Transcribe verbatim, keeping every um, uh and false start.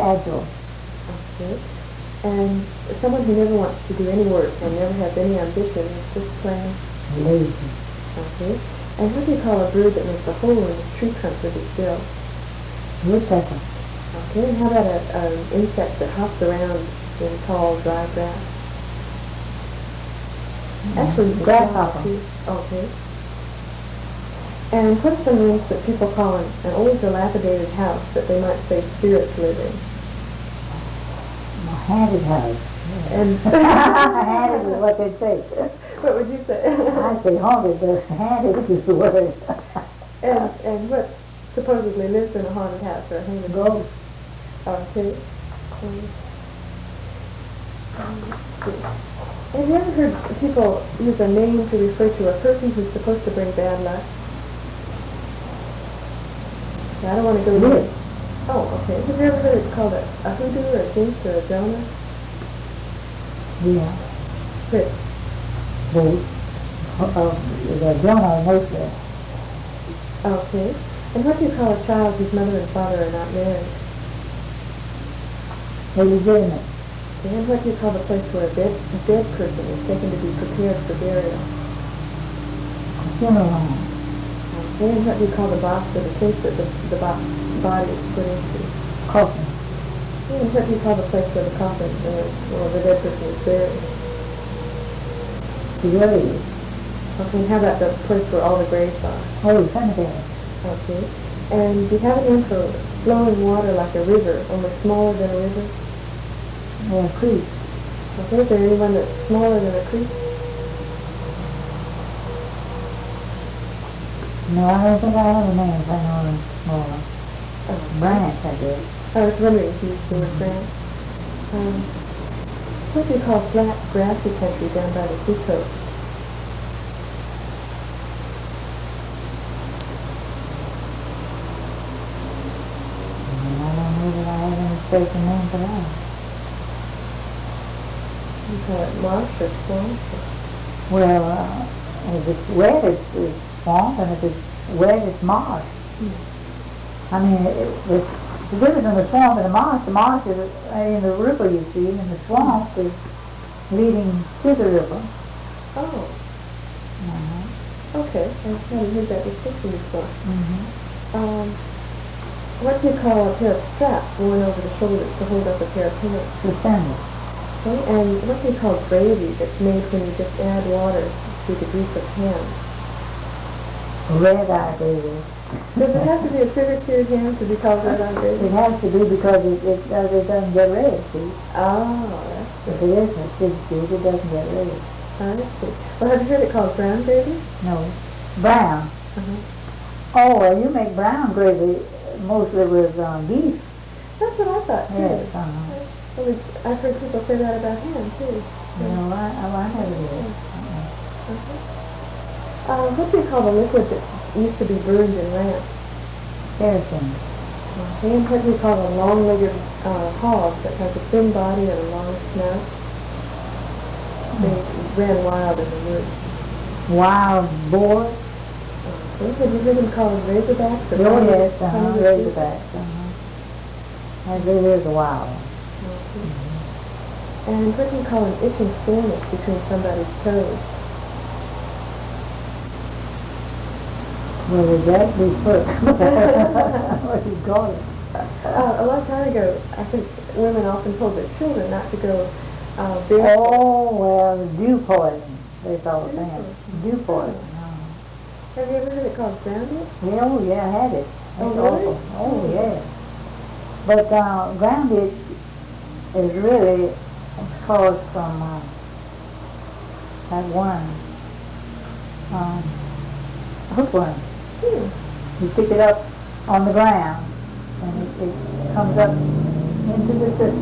agile. Okay. And someone who never wants to do any work and never has any ambition is just plain Lazy. Okay. And what do you call a bird that makes a hole in the tree trunk with its bill? Woodpecker. Okay. And how about an insect that hops around in tall, dry grass? Actually, grasshopper. Okay. And what's the name that people call an, an old dilapidated house that they might say spirits live in? A haunted house. And haunted is what they say. What would you say? I say haunted, but haunted is the word. and and what supposedly lives in a haunted house or a haunted ghost? Okay. Um, Have you ever heard people use a name to refer to a person who's supposed to bring bad luck? I don't want to go Yes. there. Oh, okay. Have you ever heard it called a, a hoodoo or a jinx or a donor? Yeah. Which? Both. Uh, the donor mostly. Okay. And what do you call a child whose mother and father are not married? Illegitimate. Okay. And what do you call the place where a dead, dead person is taken to be prepared for burial? Funeral home. Okay. And what do you call the box or the case that the, the box, body is put into? Coffin. Okay. And what do you call the place where the coffin uh, or the dead person is buried? The grave. Okay. And how about the place where all the graves are? Oh, cemetery. Okay. And do you have an name for flowing water like a river, only smaller than a river? Yeah, creek. Okay. Is there anyone that's smaller than a creek? No, I don't think I have a name for anyone smaller. Oh. Branch, I guess. I was wondering if you used the word branch. Um, what do you call flat, grassy country down by the seacoast? And I don't know that I have any special name for that. You call it marsh or swamp? Well, uh, if it's wet, it's, it's swamp, and if it's wet, it's marsh. Hmm. I mean, it, it, the difference in the swamp and the marsh, the marsh is uh, in the river, you see, and the swamp is leading to the river. Oh, Uh-huh. okay. I haven't heard that distinction before. Mm-hmm. Um, what do you call a pair of straps worn over the shoulders to hold up a pair of pants? Suspended. Okay. And what do you call gravy that's made when you just add water to the grease of ham? Red-eye gravy. Does it have to be a sugar-cured ham to be called red-eye gravy? It has to be because it, it, does, it doesn't get red, see? Oh, that's If good. it isn't sugar-cured, it doesn't get red. I see. Well, have you heard it called brown gravy? No. Brown. Uh-huh. Oh, well, you make brown gravy mostly with um, beef. That's what I thought, too. Yes, uh-huh. Well, it's- I've heard people say that about ham, too. No, I, I, I never did. Uh-uh. Okay. Uh, what do you call the liquid that used to be burned in lamps? Kerosene. Okay. And what do you call a long-legged uh, hog that has a thin body and a long snout? They ran wild in the woods. Wild boar. Okay. Have you heard them called razorbacks? or Oh, tiny- yes, uh-huh, tiny razorbacks. Uh-huh. And there is a wild one. Okay. And what do you call an itching soreness between somebody's toes? Well, would that be first? What do you call it? Uh, a long time ago, I think women often told their children not to go uh, barefoot. Oh, well, dew poison, they call it Dew that. poison. Dew poison. Uh-huh. Have you ever heard it called grounded? Yeah, oh, yeah, I had it. Oh, It's really? awful. Oh, yeah. But uh, grounded is really caused from uh, that worm, um, hookworm. Hmm. You pick it up on the ground, and it, it comes up into the system.